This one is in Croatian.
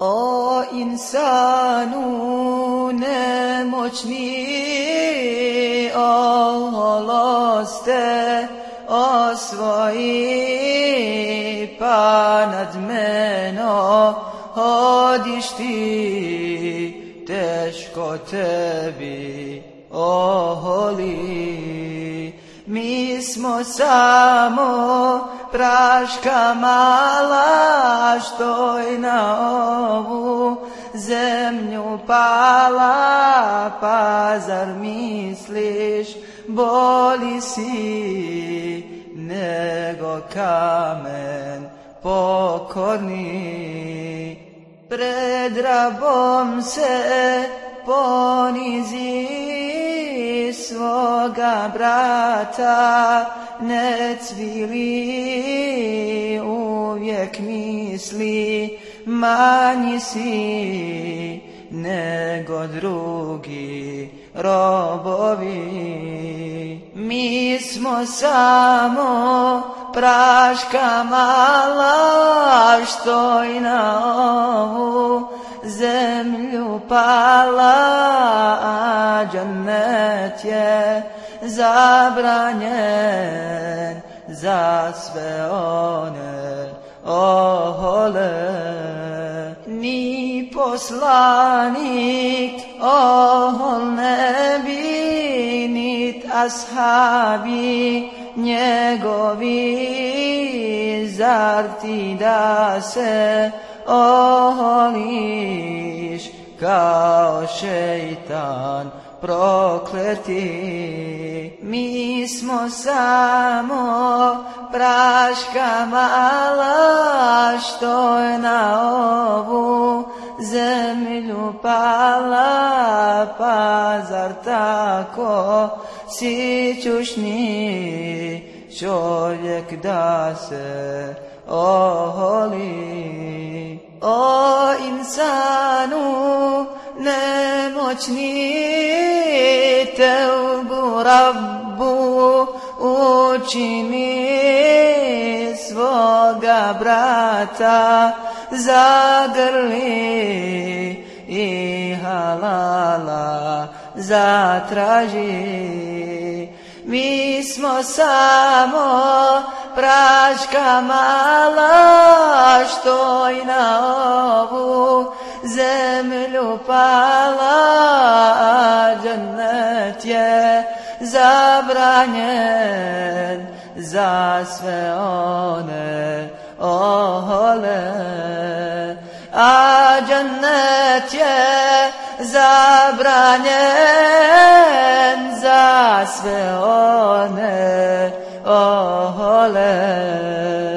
O insanu nemoćni, oholoste osvoji, pa nad meno hodiš ti, teško tebi oholi. Mi smo samo praška mala, što je na ovu zemlju pala, pa zar misliš bolji si nego kamen pokorni? Pred rabom se ponizi, svoga brata ne cvili, uvijek misli manji si nego drugi robovi. Mi smo samo praška mala, što i na ovu zemlju pala, a džennet je zabranjen za sve one ohole. Ni poslanik ohol ne bi, nit ashabi njegovi, zar ti da se oholiš kao šeitan prokleti? Mi smo samo praška mala, što je na ovu zemlju pala, pa zar tako si čušni čovjek da se oholi? O insanu nemoćni, teubu Rabbu učini, svoga brata zagrli i halala zatraži. Mi smo samo praška mala, što i na ovu zemlju pala, a džennet je zabranjen za sve one ohole. A džennet je zabranjen za sve one ohole.